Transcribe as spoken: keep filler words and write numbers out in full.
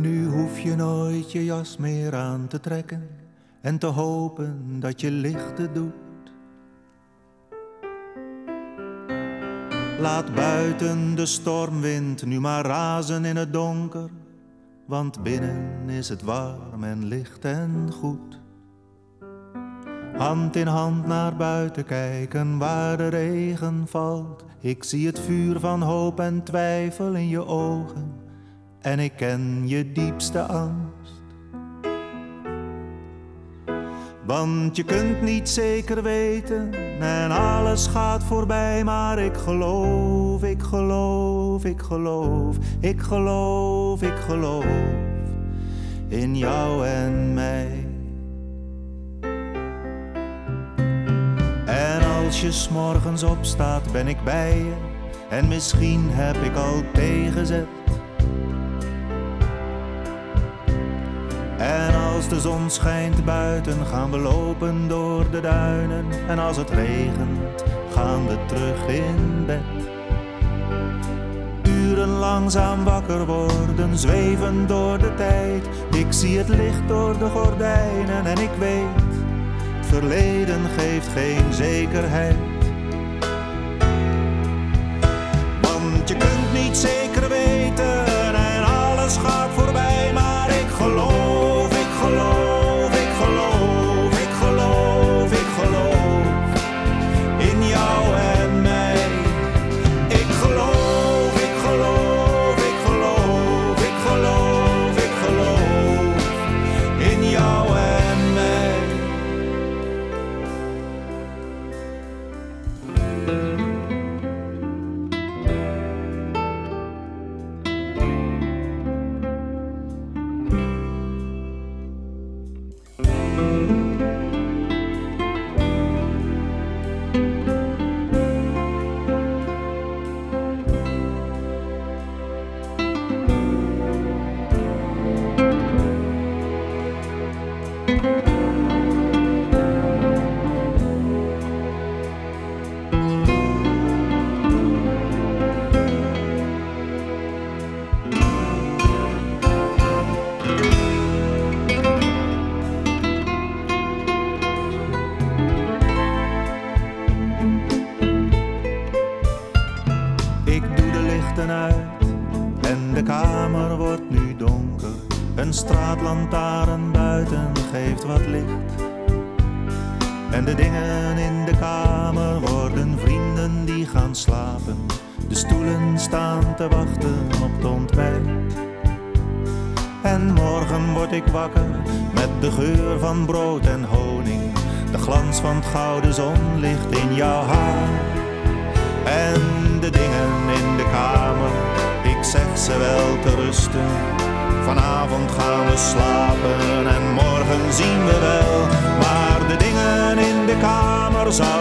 Nu hoef je nooit je jas meer aan te trekken en te hopen dat je lichten doet. Laat buiten de stormwind nu maar razen in het donker, want binnen is het warm en licht en goed. Hand in hand naar buiten kijken waar de regen valt. Ik zie het vuur van hoop en twijfel in je ogen en ik ken je diepste angst. Want je kunt niet zeker weten en alles gaat voorbij, maar ik geloof, ik geloof, ik geloof, ik geloof, ik geloof in jou en mij. En als je 's morgens opstaat ben ik bij je en misschien heb ik al tegenzet. En als de zon schijnt buiten gaan we lopen door de duinen. En als het regent gaan we terug in bed. Uren langzaam wakker worden, zweven door de tijd. Ik zie het licht door de gordijnen en ik weet, het verleden geeft geen zekerheid. Want je kunt niet zeker weten en alles gaat voorbij, maar ik geloof, ik geloof, ik geloof, ik geloof, ik geloof in jou en mij. Ik geloof, ik geloof, ik geloof, ik geloof, ik geloof in jou en mij. Uit en de kamer wordt nu donker. Een straatlantaarn buiten geeft wat licht. En de dingen in de kamer worden vrienden die gaan slapen. De stoelen staan te wachten op het ontbijt. En morgen word ik wakker met de geur van brood en honing. De glans van het gouden zonlicht in jouw haar. En de dingen in de kamer, ik zeg ze wel te rusten. Vanavond gaan we slapen en morgen zien we wel. Maar de dingen in de kamer zou